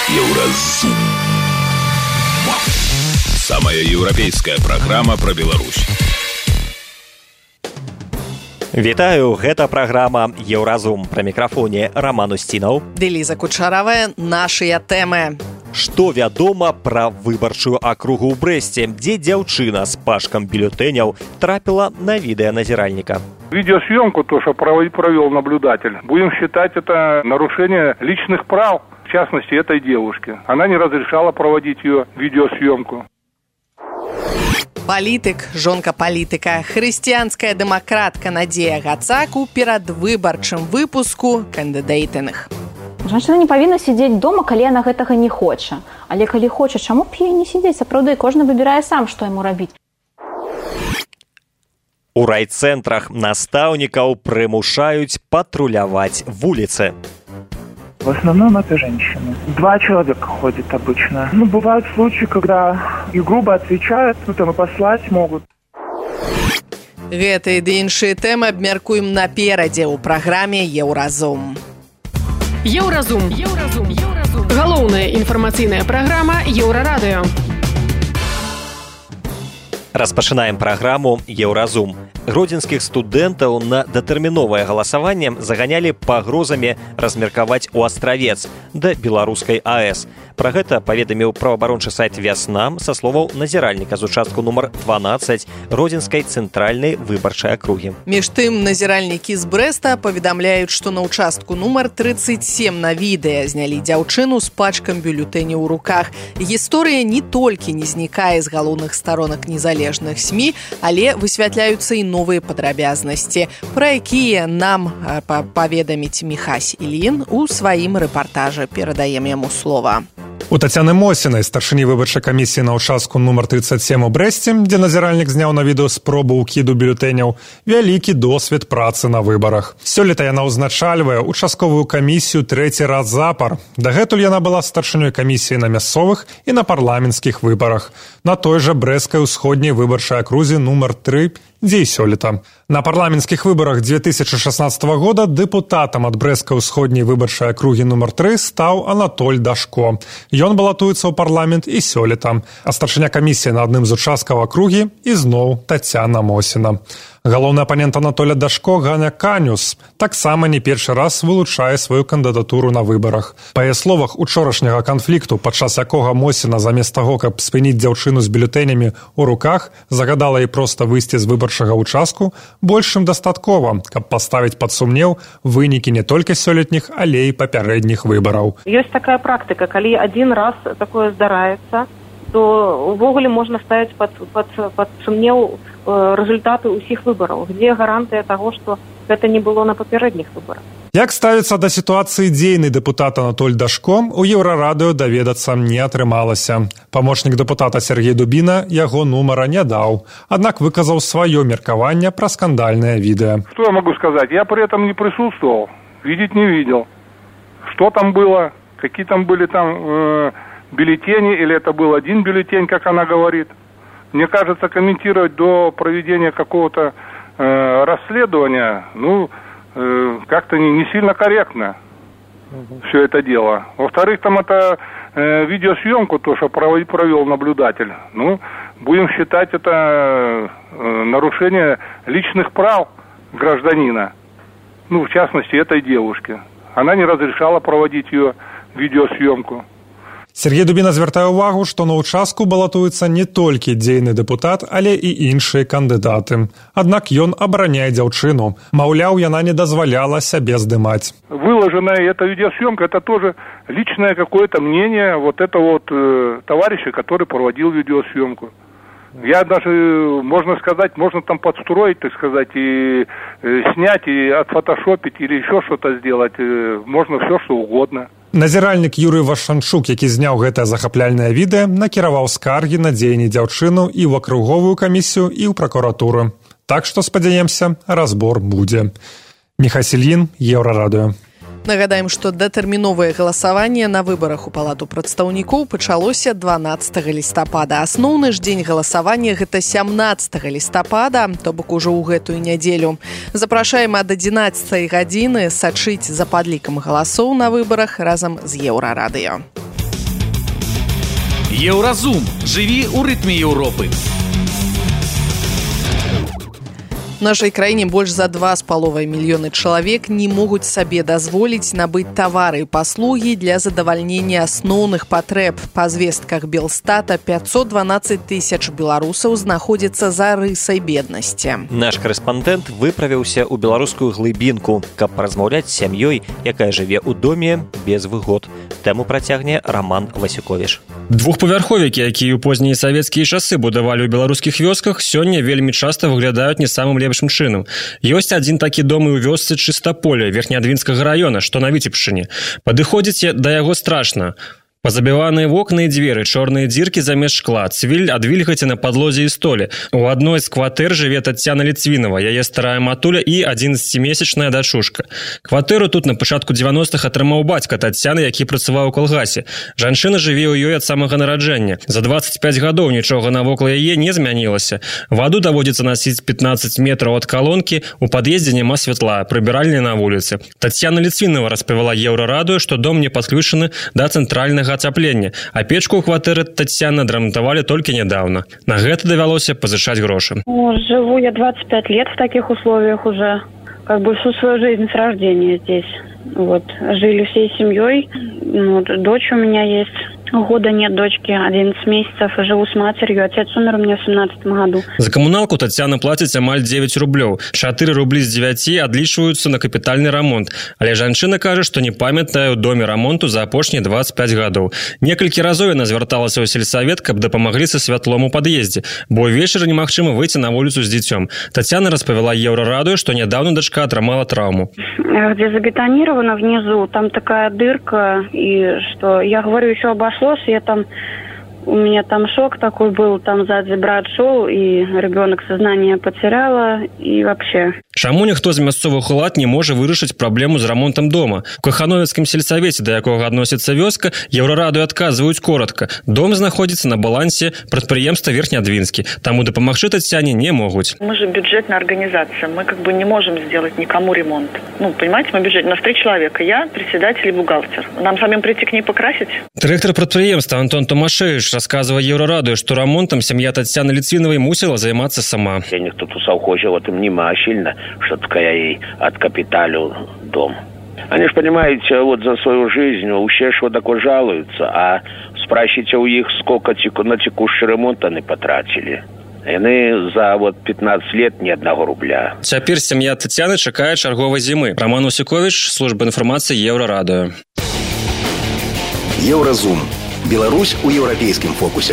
Еўразум. Самая еўрапейская праграма пра Беларусь. Вітаю, гэта праграма Еўразум. Пра мікрафоне Роман Устінаў. Ліза Кучаравая, нашыя тэмы. Што вядома пра выбарчую акругу ў Брэсце, дзе дзяўчына з пашкам бюлетэняў трапіла на відэаназіральніка? Видеосъемку, то, что провел наблюдатель, будем считать это нарушение личных прав, в частности, этой девушки. Она не разрешала проводить ее видеосъемку. Палітык, жонка палітыка, хрысціянская дэмакратка Надзея Гацак у перадвыбарчым выпуску кандыдейтыных. Жанчына не павінна сядзець дома, калі яна гэтага не хоча. Але калі хоча, чаму б ёй не сядзець? Сапраўды, кожны выбірае сам, што яму рабіць. У райцэнтрах настаўнікаў прымушаюць патруляваць вуліцы. В основном это женщины. 2 человека ходят обычно. Бывают случаи, когда и грубо отвечают, и послать могут. Гэтыя ды іншыя тэмы абмяркуем наперадзе ў праграме Еўразум. Еўразум. Галоўная інфармацыйная праграма Еўрарадыё. Распачынаем праграму Еўразум. Гродзенскіх студэнтаў на датэрміновае галасаванне заганялі пагрозамі размеркаваць у Астравец да беларускай АЭС. Пра гэта паведаміў праваабарончы сайт «Вясна» са словаў назіральніка з участку нумар 12 Гродзенскай цэнтральнай выбарчай акругі. Між тым, назіральнікі з Брэста паведамляюць, што на участку нумар 37 на відэа знялі дзяўчыну з пачкам бюлетэняў у руках. Гісторыя не толькі не знікае з галоўных старонак незалежных СМІ, але высвятляюцца і новыя падрабязнасці, пра якія нам паведаміць Міхась Ільін у сваім рэпартажы. Перадаем яму слова. У Тацяны Мосінай, старшыні выбарчай камісіі на ўчастку нумар 37 у Брэсце, дзе назіральнік зняў на відэо спробу ўкіду бюлетэняў, вялікі досвед працы на выбарах. Сёлета яна ўзначальвае участковую камісію 3-й раз запар. Дагэтуль яна была старшынёй камісіі на мясцовых і на парламенцкіх выбарах. На той жа Брэсцкай усходняй выбарчай акрузе нумар 3, дзе і сёлета. На парламенцкіх выбарах 2016 года дэпутатам ад Брэсцкай усходняй выбарчай акругі нумар 3 стаў Анатоль Дашко. Ён балатуецца ў парламент і сёлета. А старшыня камісіі на адным з участкаў акругі ізноў Тацяна Мосіна. Галоўны апанент Анатоля Дашко, Ганя Канюс, таксама не першы раз вылучае сваю кандыдатуру на выбарах. Па яе словах, учорашняга канфлікту, падчас якога Мосіна замест таго, каб спыніць дзяўчыну з бюлетэнямі ў руках, загадала ей проста выйсці з выбарчага участку, больш чым дастаткова, каб паставіць пад сумнеў вынікі не толькі сёлетніх, але і папярэдніх выбараў. Ёсць такая практыка, калі адзін раз такое здараецца, то увогуле можна ставіць пад сумнеў результаты ўсіх выбараў. Где гарантыя таго, што гэта не было на папярэдніх выбарах? Як ставіцца да сітуацыі дзейны дэпутат Анатоль Дашко, у Еўрарадыё даведацца не атрымалася. Памочнік дэпутата Сергей Дубіна яго нумара не даў, аднак выказаў сваё меркаванне пра скандальнае відэа. Что я могу сказать? Я при этом не присутствовал, видеть не видел. Что там было, какие там были бюллетени, или это был один бюллетень, как она говорит. Мне кажется, комментировать до проведения какого-то расследования, как-то не сильно корректно все это дело. Во-вторых, там это видеосъемку, то, что провел наблюдатель, будем считать это нарушение личных прав гражданина, в частности, этой девушки. Она не разрешала проводить ее видеосъемку. Сергей Дубіна звяртае ўвагу, што на ўчастку балатуецца не толькі дзейны дэпутат, але і іншыя кандыдаты. Аднак ён абараняе дзяўчыну. Маўляў, яна не дазваляла сябе здымаць. Выложенная эта видеосъемка, это тоже личное какое-то мнение товарища, который проводил видеосъемку. Я даже, можно там подстроить, и снять, и отфотошопить, или еще что-то сделать. Можно все, что угодно. Назіральнік Юрый Вашанчук, які зняў гэтае захапляльнае відэа, накіраваў скаргі на дзеянні дзяўчыну і ў акруговую камісію, і ў пракуратуру. Так што, спадзяемся, разбор будзе. Міхась Ільін, Еўрарадыё. Нагадаем, што датэрміновае галасаванне на выбарах у палату прадстаўнікоў пачалося 12 лістапада. Асноўны ж дзень галасавання гэта 17 лістапада, то бок ужо ў гэтую нядзелю. Запрашаем ад 11 гадзіны сачыць за падлікам галасоў на выбарах разам з Еўрарадыё. Еўразум. Жыві ў рытме Еўропы. У нашай краіне больш за 2,5 мільёны чалавек не могуць сабе дазволіць набыць тавары і паслугі для задавальнення асноўных патрэб. Па звестках Белстата 512 тысяч беларусаў знаходзяцца за рысай беднасці. Наш карэспандэнт выправіўся ў беларускую глыбінку, каб паразмаўляць з сям'ёй, якая жыве ў доме без выгод. Тэму працягне Роман Васюковіч. Двухпавярховікі, якія ў познія савецкія часы будавалі ў беларускіх вёсках, сёння вельмі часта выглядаюць не самым лепшым чынам. Ёсць адзін такі дом і ў вёсцы Чыстаполе Верхнеадвінскага раёна, што на Віцебшчыне. Падыходзіце да яго страшна. Пазабіваныя вокны і дзверы, чорныя дзіркі замест шкла, цвіль ад вільгаці на падлозе і столі. У адной з кватэр жыве Таццяна Ліцвінава, яе старая матуля і 11-месячная дачушка. Кватэру тут на пачатку 90-х атрымаў бацька Таццяны, які працаваў у калгасе. Жанчына жыве ў ёй ад самага нараджэння. За 25 гадоў нічога навокал яе не змянілася. Ваду даводзіцца насіць 15 метраў ад калонкі, у пад'ездзе няма святла, прыбіральня на вуліцы. Таццяна Ліцвінава распавяла Еўрарадыё, што дом не падключаны да цэнтральнага ацяплення, а печку ў кватэры Таццяны адрамантавалі толькі нядаўна. На гэта давялося пазычаць грошы. Живу я 25 лет в таких условиях уже, как бы всю свою жизнь с рождения здесь. Вот, жили всей семьей, дочь у меня есть. Года нет дочки, 11 месяцев, и живу с матерью. Отец умер у меня в 17 году. За камуналку Таццяна плаціць амаль 9 рублёў. 4 рублі з 9 адлічваюцца на капітальны рамонт. Але жанчына кажа, што не памятае ў доме рамонту за апошнія 25 гадоў. Некалькі разоў яна звярталася ў сельсавет, каб дапамаглі са святлом у пад'ездзе, бо ўвечары немагчыма выйти на вуліцу з дзіцём. Таццяна распавяла Еўрарадыё, што нядаўна дачка атрымала траўму. Где забетонировано внизу, там такая дырка, и что я говорю еще обошлось, я там, у меня там шок такой был, там сзади брат шел, и ребенок сознание потеряла, и вообще. Чаму ніхто з мясцовых улад не можа вырашыць праблему з рамонтам дома? У Кахановецкім сельсавеце, да якога адносіцца вёска, Еўрарадыё адказваюць коротка. Дом знаходзіцца на балансе прадпрыемства Верхнеадвінскі, таму дапамагчы Таццяне не могуць. Мы же бюджетная организация, мы как бы не можем сделать никому ремонт. Понимаете, мы бюджет, у нас 3 человека, я, председатель и бухгалтер. Нам самим прийти к ней покрасить? Дырэктар прадпрыемства Антон Томашевич расказвае Еўрарадыё, што рамонтам сям'я Таццяны Ліцвінавай мусіла займацца сама. Денег тут у совхоза вот им нема сильно, что такая ей откапиталил дом. Они ж, понимаете, вот за свою жизнь все ж вот такой жалуются, а спросите у них, сколько на текущий ремонт они потратили. Яны за 15 лет ни 1 рубля. Цяпер сям'я Таццяны чакае чарговай зімы. Роман Васюковіч, служба інфармацыі Еўрарадыё. Еўразум. Беларусь у еўрапейскім фокусе.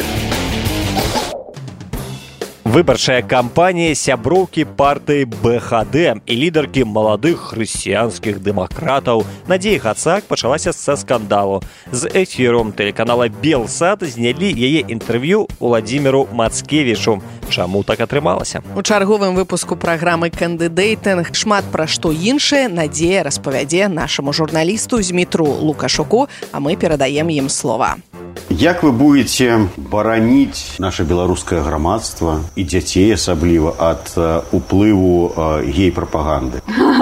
Выбарчая кампанія сяброўкі партыі БХД і лідаркі маладых хрысціянскіх дэмакратаў Надзеі Гацак пачалася са скандалу. З эфіром тэлеканала Белсат знялі яе інтэрв'ю Уладзіміру Мацкевічу. Чаму так атрымалася? У чарговым выпуску праграмы «Кандыдэйтынг» шмат пра што іншае Надзея распавядзе нашаму журналісту Змітру Лукашуку, а мы перадаем ім слова. Як вы будете бараніць наше беларускае грамадства і дзяцей асабліва ад уплыву гей-прапаганды?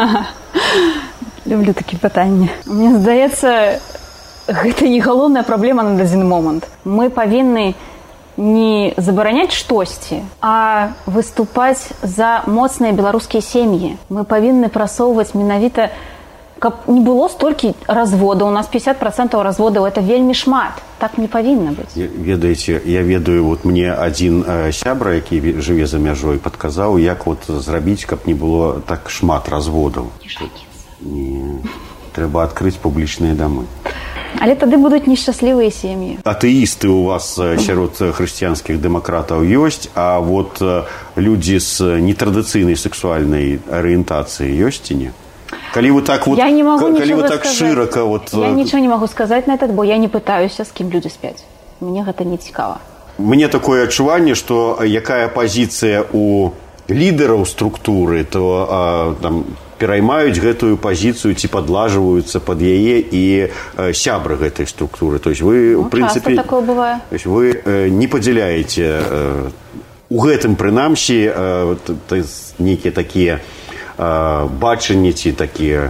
Люблю такія пытанні. Мне здаецца, гэта не галоўная праблема на дадзены момант. Мы павінны не забараняць штосьці, а выступаць за моцныя беларускія сем'і. Мы павінны прасоўваць менавіта, каб не было столькі разводаў. У нас 50% разводаў, это вельмі шмат. Так не павінна быць. Ведаеце, я ведаю, вот мне адзін сябра, які жыве за мяжой, падказаў, як вот зрабіць, каб не было так шмат разводаў. Не, трэба адкрыць публічныя дамы. Але тады будуць нешчаслівыя сем'і. Атэісты у вас сярод хрысціянскіх дэмакратаў ёсць, а вот людзі з нетрадыцыйнай сексуальнай арыентацыяй ёсць ці не? Калі вы так вот, калі вы так шырока вот... Я нічого не могу сказаць на этот, бо я не пытаюся, з кім людзі спяць. Мне гэта не цікава. Мне такое адчуванне, што якая пазіцыя у лідараў структуры, то там пераймаюць гэтую пазіцыю ці падлажваюцца пад яе і сябры гэтай структуры. То есть вы, у прынцыпе, часто такое бывае. То есть вы не падзяляеце у гэтым прынамсі нейкія такія бачанні ці такія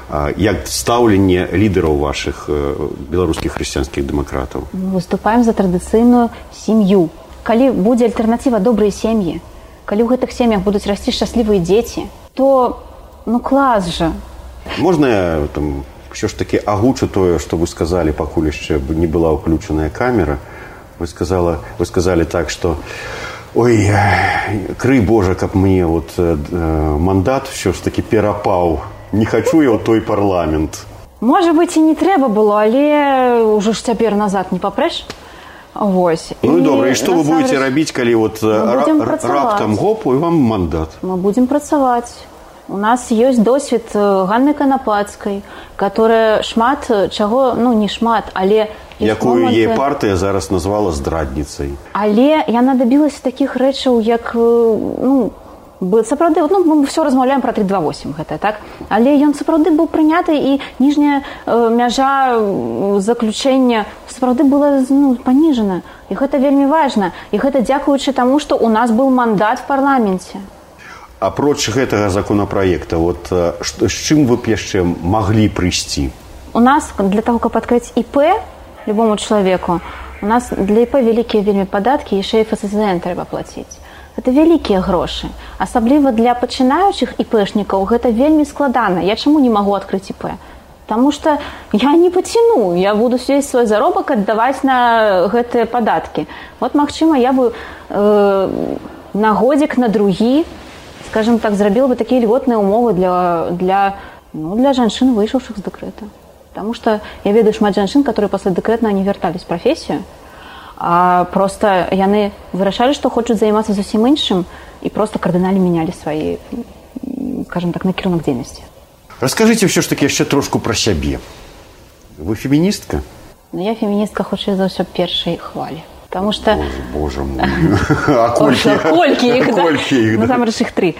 як стаўленне лідараў вашых беларускіх хрысціянскіх дэмакратаў? Выступаем за традыцыйную сям'ю. Калі будзе альтэрнатыва добрыя сем'і, калі ў гэтых сем'ях будуць расці шчаслівыя дзеці, то клас жа. Можна я ўсё ж такі агучу тое, што вы сказалі, пакуль яшчэ не была ўключаная камера. Вы сказалі так, што ой, крый Божа, каб мне мандат ўсё ж такі перапаў. Не хачу я ў той парламент. Можа быць, і не трэба было, але ўжо ж цяпер назад не папрэш. Вось. Ну і добра, і што вы будзеце рабіць, калі раптам гопу і вам мандат? Мы будзем працаваць. У нас ёсць досвед Ганны Канапацкай, которая шмат чаго, не шмат, але... Якую ей партыя зараз назвала здрадніцай. Але яна дабілася такіх рэчаў, як... Сапраўды, мы все размаўляем про 328 гэта, так? Але ён сапраўды быў прыняты, і ніжняя мяжа заключэння сапраўды была паніжана. І гэта вельмі важна. І гэта дзякуючы таму, што у нас быў мандат в парламенце. Апроч гэтага законапраекта, з чым вы б яшчэ маглі прыйсці? У нас для таго, каб адкрыць ІП любому чалавеку, у нас для ІП вялікія вельмі падаткі, яшчэ і ФСЗН трэба плаціць. Гэта вялікія грошы. Асабліва для пачынаючых ІПшнікаў гэта вельмі складана. Я чаму не магу адкрыць ІП? Таму што я не паціну. Я буду увесь свой заробак аддаваць на гэтыя падаткі. Магчыма, я бы на годзік, на другі, скажем так, зрабіла бы такія льготныя ўмовы для жанчын, выйшаўшых з дэкрэта. Таму што я ведаю шмат жанчын, которые пасля дэкрэтна не вяртались в прафесію, а просто яны вырашалі, што хочуць займацца зусім іншым, і просто кардынальна мянялі свае, скажем так, накірунак дзейнасці. Раскажыце ўсё ж такі яшчэ трошку пра сябе. Вы феміністка? Я феміністка, хутчэй за ўсё, першай хвалі. Таму што... Боже мой. А колькі іх? Насамрэч іх 3.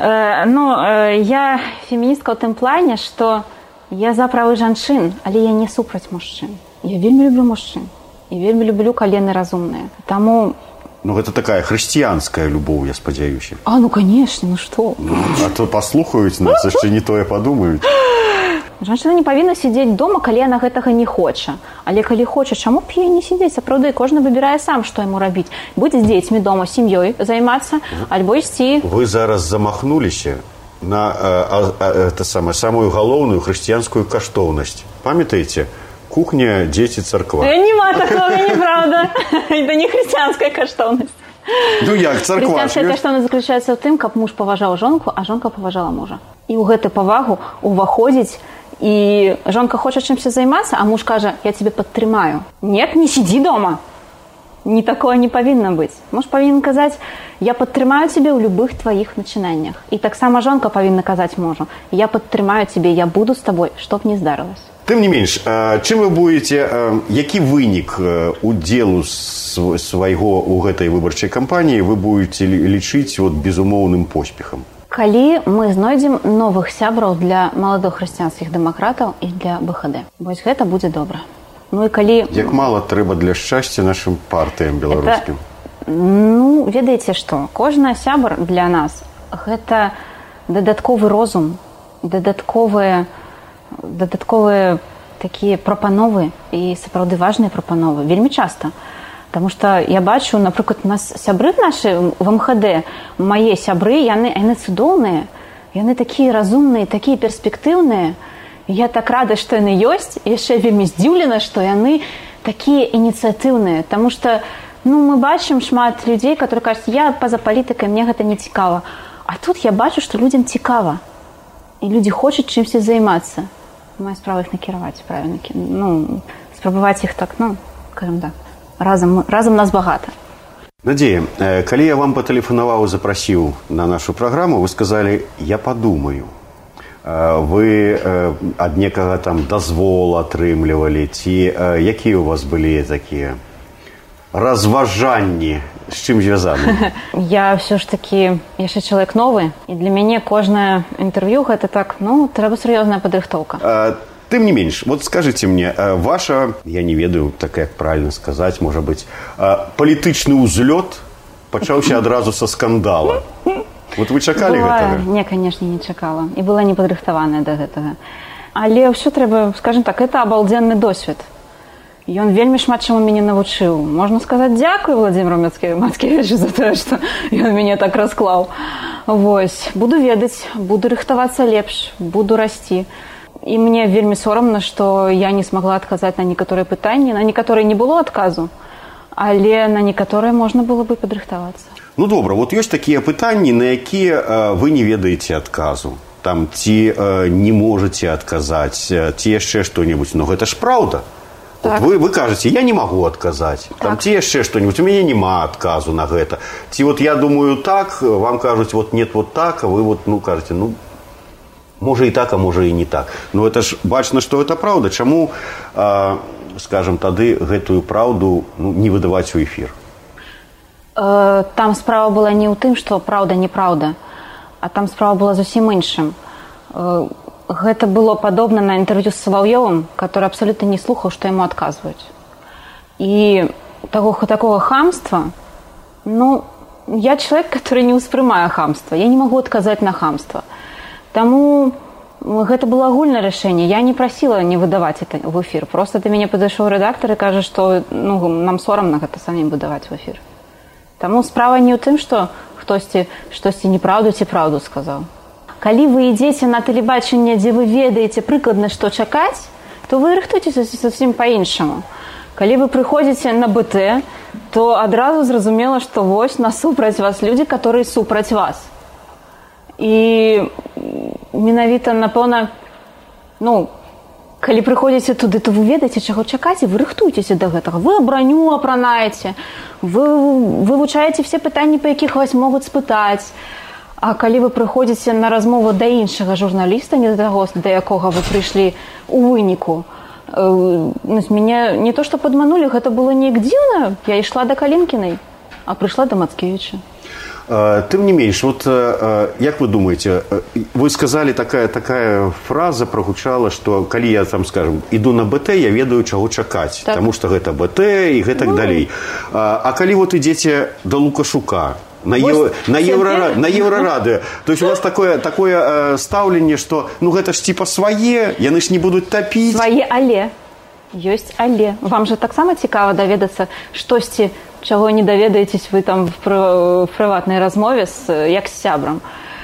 Я феміністка ў тым плане, што я за правы жанчын, але я не супраць мужчын. Я вельмі люблю мужчын. І вельмі люблю калены разумныя. Таму... гэта такая хрысціянская любоў, я спадзяюся. Конечно, што? А то паслухаюць нас, яшчэ не тое падумаюць. Жанчына не павінна сядзець дома, калі яна гэтага не хоча. Але калі хоча, чаму б ёй не сядзець? Сапраўды, кожны выбірае сам, што яму рабіць. Будь з дзецьмі дома, сям'ёй займацца, альбо ісці. Вы зараз замахнуліся на самую галоўную хрысціянскую каштоўнасць. Памятаеце? Кухня, дзеці, царква. Нема такого, неправда. Это не христианская каштоўнасць. Як царква? Христианская каштоўнасць заключаецца ў тым, каб муж паважаў жонку, а жонка паважала мужа. І ў гэту павагу уваходзіць, і жонка хоча чымся займацца, а муж кажа, я тебе падтрымаю. Нет, не сидзі дома. Не такое не павінна быць. Муж павінен казаць, я падтрымаю тебе ў любых тваіх начинаннях. І таксама жонка павінна казаць мужу, я падтрымаю тебе, я буду з табой, што б не здарылася. Тым не менш, чым вы будете, які вынік удзелу свайго ў гэтай выбарчай кампаніі вы будете лічыць безумоўным поспехам? Калі мы знойдзем новых сябраў для маладых хрысціянскіх дэмакратаў і для БХД. Вось гэта будзе добра. Ну і калі... Як мала трэба для шчасця нашым партыям беларускім? Ведаеце што? Кожны сябр для нас гэта дадатковы розум, дадатковыя такія прапановы і сапраўды важныя прапановы. Вельмі часта. Таму што я бачу, напрыклад, у нас сябры нашы в МХД, мае сябры, яны цудоўныя, яны такія разумныя, такія перспектыўныя. Я так рада, што яны ёсць, і яшчэ вельмі здзіўлена, што яны такія ініцыятыўныя. Таму што мы бачым шмат людзей, которые кажуць, я па-за палітыкай, мне гэта не цікава. А тут я бачу, што людзям цікава. І людзі хочуць чымся займацца. Мая справа іх накіраваць, правільна. Спрабаваць іх так, скажем так, разам нас багата. Надзея, калі я вам патэлефанаваў і запрасіў на нашу праграму, вы сказалі, я падумаю. Вы ад некага там дазвол атрымлівалі, ці якія у вас былі такія разважанні, з чым звязаны? Я ўсё ж такі яшчэ чалавек новы, і для мяне кожнае інтэрв'ю гэта так, трэба сур'ёзная падрыхтоўка. Тым не менш, скажыце мне, ваша, я не ведаю, так як правільна сказаць, можа быць, палітычны ўзлёт пачаўся адразу са скандала. Вы чакалі гэтага? Не, канешне, не чакала. І была не падрыхтаваная да гэтага. Але ўсё трэба, скажем так, это абалдзенны досвед. Ён вельмі шмат чаму мяне навучыў. Можна сказаць, дзякуй Владзіміру Мацкевічу за тое, што ён мяне так расклаў. Вось, буду ведаць, буду рыхтавацца лепш, буду расці. І мне вельмі сорамна, што я не смагла адказаць на некаторыя пытанні, на некаторыя не было адказу, але на некаторыя можна было бы падрыхтавацца. Ну добра, вот ёсць такія пытанні, на якія вы не ведаеце адказу. Там ці не можаце адказаць, ці яшчэ што-небудзь. Но гэта ж праўда. Так. Вот вы кажаце, я не магу адказаць. Там ці яшчэ што-небудзь, у мяне няма адказу на гэта. Ці вот я думаю так, вам кажуць, вот нет вот так, а вы вот, кажаце, можа і так, а можа і не так. Но это ж бачна, што гэта праўда. Чаму, скажем, тады гэтую праўду не выдаваць у эфір? Там справа была не ў тым, што праўда-неправда, а там справа была зусім іншым. Гэта было падобна на інтэрв'ю з Салаўёвым, который абсолютно не слухаў, што яму адказваюць. І такого хамства, я чалавек, который не ўспрымае хамства. Я не магу адказаць на хамства. Таму гэта было агульнае рашэнне. Я не прасіла не выдаваць это в эфир. Просто да мяне падышоў рэдактар і кажа, што нам сорамна гэта самім выдаваць в эфир. Таму справа не ў тым, што хтосьці штосьці неправду ці праўду сказаў. Калі вы ідзеце на тэлебачанне, дзе вы ведаеце прыкладна, што чакаць, то вы рыхтуйцеся зусім па-іншаму. Калі вы прыходзіце на БТ, то адразу зразумела, што вось насупраць вас людзі, которые супраць вас. І менавіта, напэўна, калі прыходзіце туды, то вы ведаеце, чаго чакаць, і вы рыхтуйцеся да гэтага. Вы браню апранаеце, вы вывучаеце все пытанні, па якіх вас могуць спытаць. А калі вы прыходзіце на размову да іншага журналіста, не да таго, да якога вы прыйшлі у выніку, мяне не то, што падманулі, гэта было неяк дзіўна. Я ішла да Калінкінай, а прыйшла да Мацкевіча. Тым не менш, вот як вы думаете, вы сказали, такая фраза прогучала, што калі я там, скажем, іду на БТ, я ведаю, чаго чакаць, так. Таму што гэта БТ і гэтак далей. А калі вот ідзеце да Лукашука, на Еврорадио. То есть у вас такое ставленне, что гэта ж типа свае, яны ж не будуць тапіць. Свае, але. Ёсць але. Вам же таксама цікава даведацца штосьці, чаго не даведаецесь вы там в прыватнай размове як з сябрам.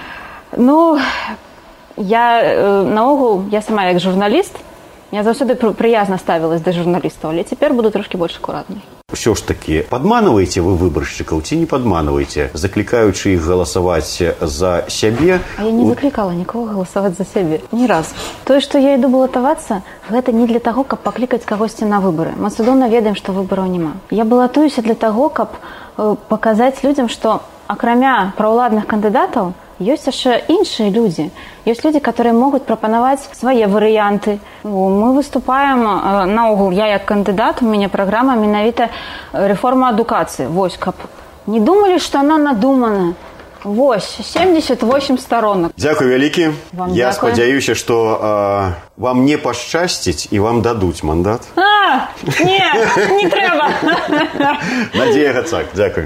Наогул, я сама як журналіст, я заўсёды прыязна ставілась да журналістаў, але цяпер буду трошки больш акуратнай. Все ж таки, падманваеце вы выбаршчыкаў ці не падманваеце, заклікаючы іх галасаваць за сябе? А я не заклікала нікога галасаваць за сябе. Ні разу. Тое, што я іду балатавацца, гэта не для таго, каб паклікаць кагосьці на выбары. Мы цудоўна ведаем, што выбараў няма. Я балатуюся для таго, каб паказаць людзям, што акрамя праўладных кандыдатаў ёсць яшчэ іншыя людзі. Ёсць людзі, которые могуць прапанаваць свае варыянты. Мы выступаем, наогул, я як кандыдат, у мяне праграма менавіта рэформа адукацыі. Вось, каб не думалі, што она надумана. Вось, 78 сторонок. Дзякуй вялікі. Я спадзяюся, што вам не пашчасціць і вам дадуць мандат. Не трэба. Надзея Гацак, дзякуй.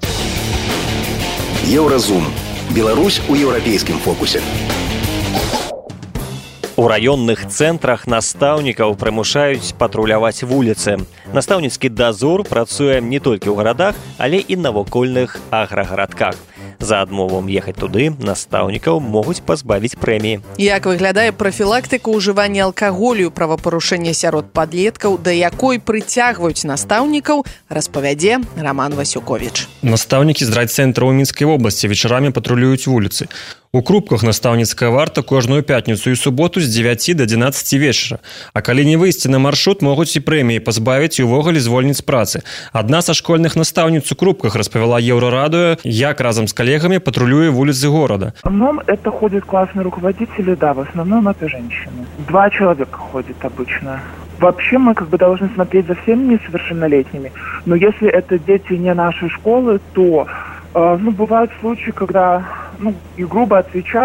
Еўразум. Беларусь у еўрапейскім фокусе. У раённых цэнтрах настаўнікаў прымушаюць патруляваць вуліцы. Настаўніцкі дазор працуе не толькі ў гарадах, але і навакольных аграгарадках. За адмовам ехаць туды настаўнікаў могуць пазбавіць прэміі. Як выглядае прафілактыка ўжывання алкаголю, правапарушэння сярод падлеткаў, да якой прыцягваюць настаўнікаў, распавядзе Роман Васюковіч. Настаўнікі з райцэнтра ў Мінскай вобласці вечарамі патрулююць вуліцы. У Крупках настаўніцкая варта кожную пятніцу і суботу з 9 до 11 вечара. А калі не выйсці на маршрут, могуць і прэміі пазбавіць і увогуле звольніць з працы. Адна са школьных настаўніц у Крупках распавяла Еўрарадыё, як разам з коллегами патрулюя вулицы города. В основном это ходят классные руководители, да, в основном это женщины. 2 человека ходят обычно. Вообще мы должны смотреть за всеми несовершеннолетними, но если это дети не нашей школы, то бывают случаи, когда и грубо отвечают,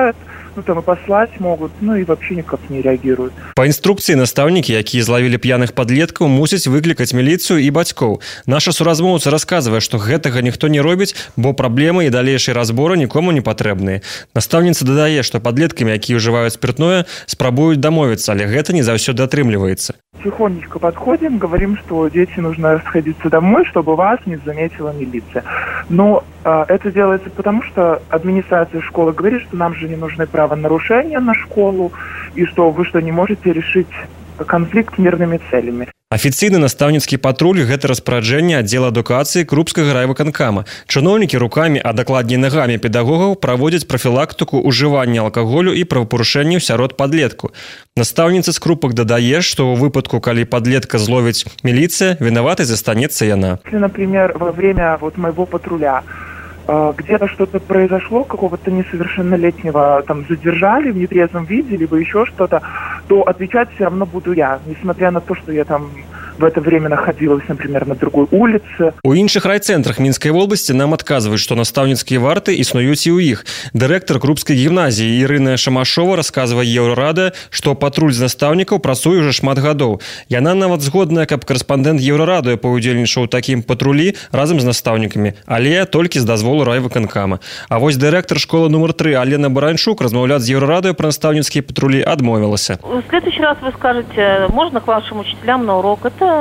там и послать могут, и вообще никак не реагируют. По инструкции настаўнікі, якія злавілі п'яных падлеткаў, мусяць выклікаць міліцыю і бацькоў. Наша суразмоўца расказвае, што гэтага ніхто не робіць, бо праблемы і далейшыя разборы нікому не патрэбныя. Настаўніца дадае, што падлеткамі, якія ўжываюць спиртное, спрабуюць дамовіцца, але гэта не заўсёды атрымліваецца. Тихонечко подходим, говорим, что дети нужно расходиться домой, чтобы вас не заметила милиция. Но это делается потому, что администрация школы говорит, что нам же не нужны правонарушения на школу, и что вы что, не можете решить конфликт мирными целями. Афіцыйны настаўніцкі патруль гэта распараджэнне аддзела адукацыі Крупскага райвыканкама. Чыноўнікі рукамі, а дакладней нагамі педагогаў праводзяць прафілактыку ўжывання алкаголю і правапарушэнняў сярод падлетку. Настаўніца з Крупак дадае, што ў выпадку, калі падлетка зловіць міліцыя, вінаватай застанецца яна. Если, например, во время моего патруля где-то что-то произошло, какого-то несовершеннолетнего там задержали в нетрезвом виде, либо еще что-то, то отвечать все равно буду я, несмотря на то, что я там в это время находилась, например, на другой улице. У іншых райцэнтрах Мінскай вобласці нам адказваюць, што настаўніцкія варты існуюць і ў іх. Дырэктар Крупскай гімназіі Ірына Шамашова расказвае Еўрарадыё, што патруль з настаўнікаў працуе ўжо шмат гадоў. Яна нават згодная, каб карэспандэнт Еўрарадыё паўдзельнічаў у такім патрулі разам з настаўнікамі, але толькі з дазволу райвыканкама. А вось дырэктар школы нумар 3 Алена Баранчук размаўляць з Еўрарадыё пра настаўніцкія патрулі адмовілася. В следующий раз вы скажете, можно к вашим учителям на урок? Это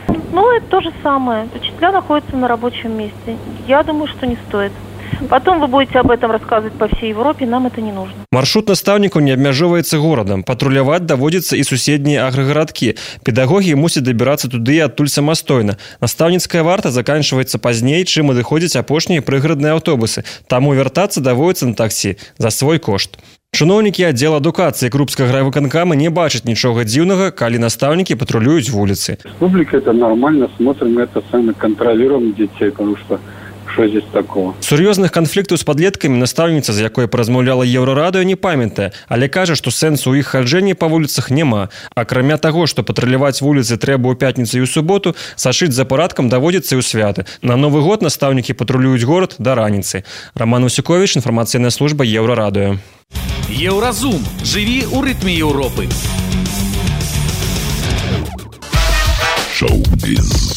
то же самое. Учителя находятся на рабочем месте. Я думаю, что не стоит. Потом вы будете об этом рассказывать по всей Европе, нам это не нужно. Маршрут настаўнікаў не абмяжоўваецца горадам. Патруляваць даводзіцца і суседнія аграгарадкі. Педагогі мусяць дабірацца туды і адтуль самастойна. Настаўніцкая варта заканчваецца пазней, чым адыходзяць апошнія прыгарадныя аўтобусы. Таму вяртацца даводзіцца на таксі за свой кошт. Чыноўнікі аддзела адукацыі Крупскага райвыканкама не бачаць нічога дзіўнага, калі настаўнікі патрулююць вуліцы. Республика это нормально, смотрим это, сами контролируем детей, потому что что здесь такого? Сур'ёзных канфліктаў з падлеткамі настаўніца, з якой паразмаўляла Еўрарадыё, не памятае, але кажа, што сэнсу ў іх хаджэнні па вуліцах няма. Акрамя таго, што патруляваць вуліцы трэба ў пятніцу і ў суботу, сашыць за парадкам даводзіцца і ў святы. На Новы год настаўнікі патрулююць горад да раніцы. Роман Усюковіч, інфармацыйная служба Еўрарадыё. Еўразум. Жыві ў рытме Еўропы. Шоу-біз.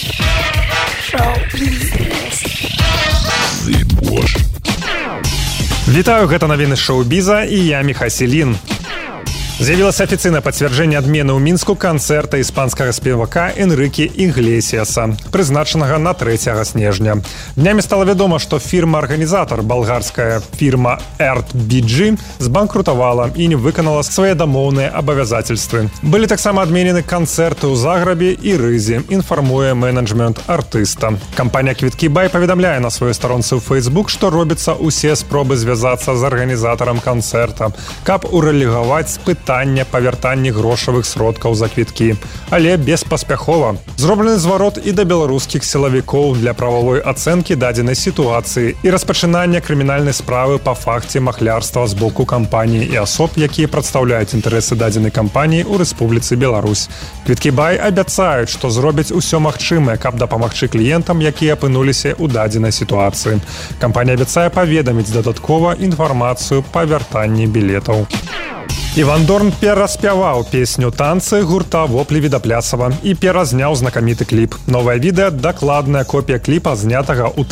Вітаю, гэта навіны шоу-біза і я Міхасілін. З'явілася афіцыйнае пацвярджэнне адмены ў Мінску канцэрта іспанскага спевака Энрыке Іглесіаса, прызначанага на 3 снежня. Днямі стала вядома, што фірма-арганізатар, балгарская фірма RTBG, збанкрутавала і не выканала свае дамоўныя абавязательствы. Былі таксама адменены канцэрты ў Заграбе і Рызе, інфармуе менеджмент артыста. Кампанія «Квіткі Бай» паведамляе на сваёй старонцы ў Facebook, што робяцца ўсе спробы звязацца з арганізатарам канцэрта, каб урэлегаваць пытанне па вяртанні грошавых сродкаў за квіткі, але беспаспяхова. Зроблены зварот і да беларускіх сілавікоў для прававой ацэнкі дадзенай сітуацыі і распачынання крымінальнай справы па факце махлярства з боку кампаніі і асоб, якія прадстаўляюць інтарэсы дадзенай кампаніі ў Рэспубліцы Беларусь. Квіткі Бай абяцаюць, што зробяць усё магчымае, каб дапамагчы кліентам, якія апынуліся ў дадзенай сітуацыі. Кампанія абяцае паведаміць дадаткова інфармацыю па вяртанні білетаў. Іван Дорн пераспяваў песню «Танцы» гурта «Воплі Відаплясава» і перазняў знакаміты кліп. Новае відэа – дакладная копія кліпа, знятага ў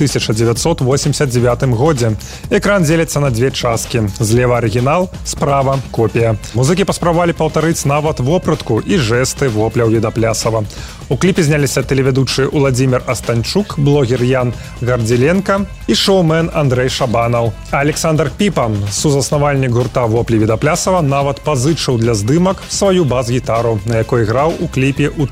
1989 годзе. Экран дзеліцца на две часткі. Злева арыгінал, справа копія. Музыкі паспрабавалі паўтарыць нават вопратку і жэсты вопляў Відаплясава. У кліпе зняліся тэлеведучы Уладзімір Астанчук, блогер Ян Гардзіленка і шоумен Андрэй Шабанаў. Александр Піпа, сузаснавальнік гурта «Воплі Відаплясава», нават пазычыў для здымак сваю бас-гітару, на якой граў у кліпе ў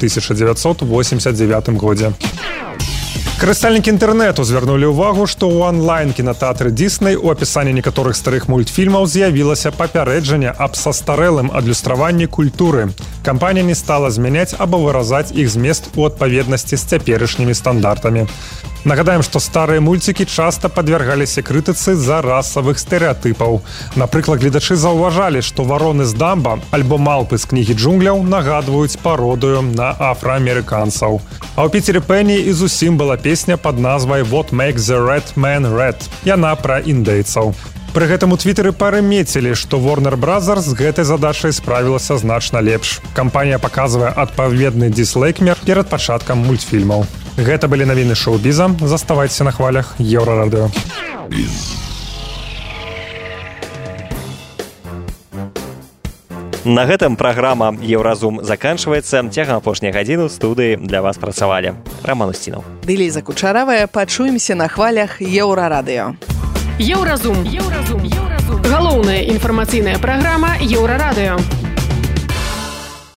1989 годзе. Карыстальнікі інтэрнэту звярнулі ўвагу, што ў онлайн-кінатэатры Disney у апісанні некаторых старых мультфільмаў з'явілася папярэджанне аб састарэлым адлюстраванні культуры. Кампанія не стала змяняць або выразаць іх змест у адпаведнасці з цяперашнімі стандартамі. Нагадаем, што старыя мульцікі часта падвяргаліся крытыцы з-за расавых стэрэатыпаў. Напрыклад, гледачы заўважалі, што вароны з Дамба альбо малпы з кнігі джунгляў нагадваюць пародыю на афраамерыканцаў. А ў Піцері Пенні і зусім была песня пад назвай «What makes the red man red». Яна пра індейцаў. Пры гэтым у твітары парымецілі, што Warner Brothers з гэтай задачай справілася значна лепш. Кампанія паказвае адпаведны дислейкмер перад пачаткам мультфільмаў. Гэта былі навіны шоу-біза. Заставайцеся на хвалях Еўрарадыё. На гэтым праграма «Еўразум» заканчваецца. Цягам апошняй гадзіны ў студыі для вас працавалі Роман Устінаў. Ды Ліза Кучаравая. Пачуемся на хвалях Еўрарадыё. Еўразум. Галоўная інфармацыйная праграма Еўрарадыё.